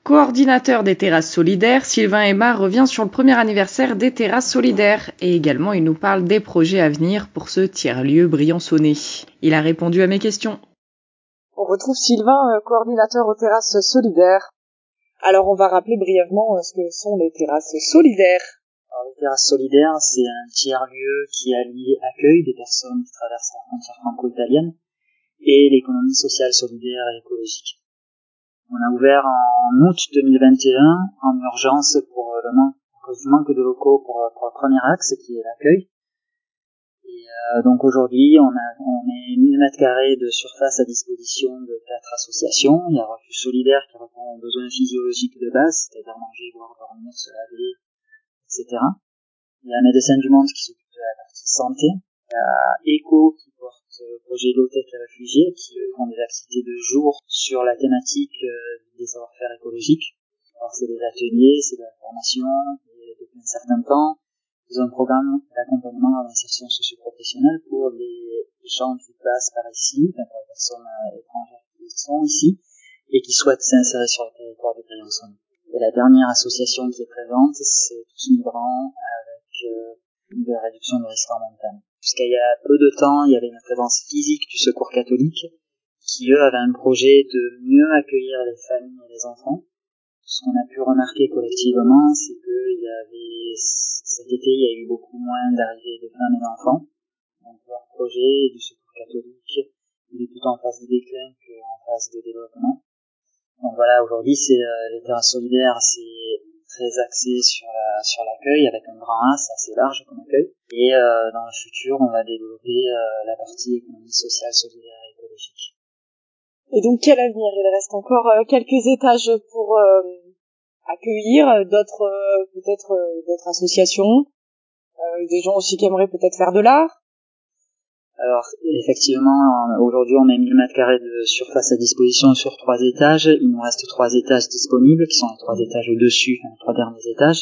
Coordinateur des terrasses solidaires, Sylvain Aymar revient sur le premier anniversaire des terrasses solidaires et également il nous parle des projets à venir pour ce tiers-lieu briançonnais. Il a répondu à mes questions. On retrouve Sylvain, coordinateur aux terrasses solidaires. Alors on va rappeler brièvement ce que sont les terrasses solidaires. Alors les terrasses solidaires, c'est un tiers-lieu qui allie accueil des personnes qui traversent la frontière franco-italienne et l'économie sociale solidaire et écologique. On a ouvert en août 2021 en urgence pour à cause du manque de locaux pour le premier axe qui est l'accueil. Et donc aujourd'hui, on est 1000 m² de surface à disposition de 4 associations. Il y a Refuge Solidaire qui répond aux besoins physiologiques de base, c'est-à-dire manger, boire, dormir, se laver, etc. Il y a Médecins du Monde qui s'occupe de la partie santé. Il y a ECO qui porte le projet Low-Tech et réfugiés qui font des activités de jour sur la thématique des savoir-faire écologiques. Alors c'est des ateliers, c'est de la formation, et depuis un certain temps, ils ont un programme d'accompagnement à l'insertion socio-professionnelle pour les gens qui passent par ici, pour les personnes étrangères qui sont ici, et qui souhaitent s'insérer sur le territoire de Briançon. Et la dernière association qui est présente, c'est Tous Migrants avec de réduction de risque en montagne. Jusqu'à il y a peu de temps, il y avait une présence physique du Secours catholique, qui eux avaient un projet de mieux accueillir les familles et les enfants. Ce qu'on a pu remarquer collectivement, c'est que cet été, il y a eu beaucoup moins d'arrivées de femmes et d'enfants. Donc leur projet du Secours catholique, il est plutôt en phase de déclin qu'en phase de développement. Donc voilà, aujourd'hui, les terrasses solidaires, c'est très axé sur l'accueil, avec un grand A, c'est assez large comme accueil. Et dans le futur, on va développer la partie économie sociale, solidaire et écologique. Et donc quel avenir? Il reste encore quelques étages pour accueillir d'autres d'autres associations, des gens aussi qui aimeraient peut-être faire de l'art. Alors effectivement, aujourd'hui on met 1000 m² de surface à disposition sur 3 étages. Il nous reste 3 étages disponibles, qui sont les 3 étages au-dessus, les 3 derniers étages.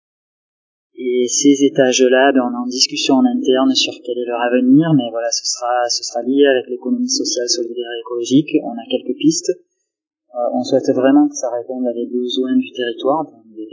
Et ces étages-là, on est en discussion en interne sur quel est leur avenir, mais voilà, ce sera lié avec l'économie sociale, solidaire et écologique. On a quelques pistes. On souhaite vraiment que ça réponde à des besoins du territoire, donc des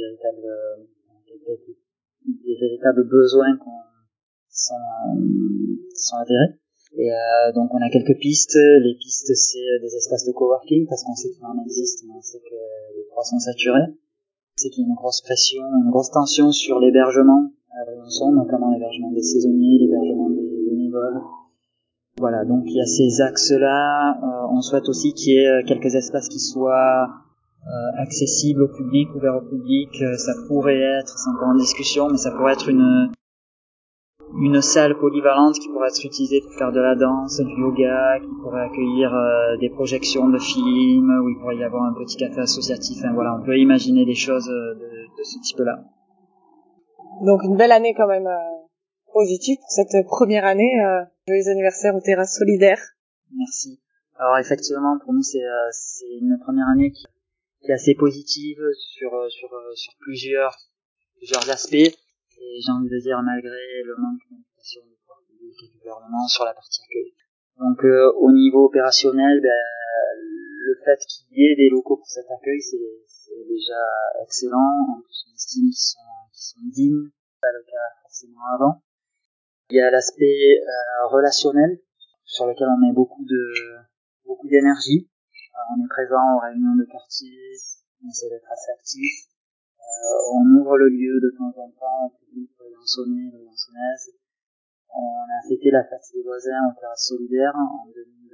véritables besoins qui sont adhérés. Et donc on a quelques pistes. Les pistes, c'est des espaces de coworking, parce qu'on sait qu'il en existe, mais on sait que les 3 sont saturés. C'est qu'il y a une grosse pression, une grosse tension sur l'hébergement à Briançon, notamment l'hébergement des saisonniers, l'hébergement des bénévoles. Voilà, donc il y a ces axes-là. On souhaite aussi qu'il y ait quelques espaces qui soient accessibles au public, ouverts au public. Ça pourrait être, c'est encore en discussion, mais ça pourrait être une salle polyvalente qui pourrait être utilisée pour faire de la danse, du yoga, qui pourrait accueillir des projections de films, où il pourrait y avoir un petit café associatif. Enfin, voilà, on peut imaginer des choses de ce type-là. Donc une belle année quand même positive pour cette première année. Joyeux anniversaire aux terrasses solidaires. Merci. Alors effectivement, pour nous, c'est une première année qui est assez positive sur plusieurs aspects. Et j'ai envie de dire, malgré le manque d'implication du pouvoir public et du gouvernement sur la partie accueil. Donc au niveau opérationnel, le fait qu'il y ait des locaux pour cet accueil, c'est déjà excellent. En plus, on estime qu'ils sont dignes, pas le cas forcément avant. Il y a l'aspect relationnel, sur lequel on met beaucoup d'énergie. On est présent aux réunions de quartier, on essaie d'être assez actif. On ouvre le lieu de temps en temps au public briançonnais, briançonnaises. On a fêté la fête des voisins aux terrasses solidaires en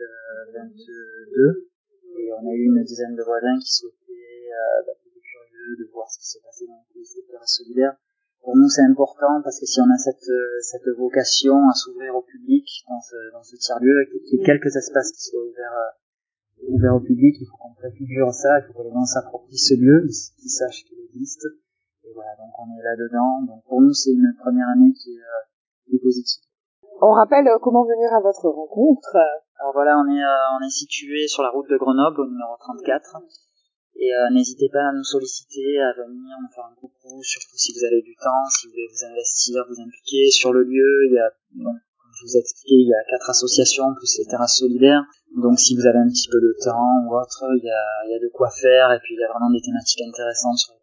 2022 et on a eu une dizaine de voisins qui souhaitaient qui étaient curieux de voir ce qui se passait dans les terrasses solidaires. Pour nous, c'est important parce que si on a cette vocation à s'ouvrir au public dans ce tiers-lieu, qu'il y ait quelques espaces qui soient ouverts au public, il faut qu'on préfigure ça, il faut que les gens s'approprient ce lieu, qu'ils sachent qu'il existe. Et voilà, donc on est là-dedans. Donc pour nous, c'est une première année qui est positive. On rappelle comment venir à votre rencontre. Alors voilà, on est situé sur la route de Grenoble, au numéro 34. Et n'hésitez pas à nous solliciter, à venir nous faire un coucou, surtout si vous avez du temps, si vous voulez vous investir, vous impliquer. Sur le lieu, il y a, donc, comme je vous ai expliqué, il y a 4 associations plus les terrasses solidaires. Donc si vous avez un petit peu de temps ou autre, il y a de quoi faire, et puis il y a vraiment des thématiques intéressantes sur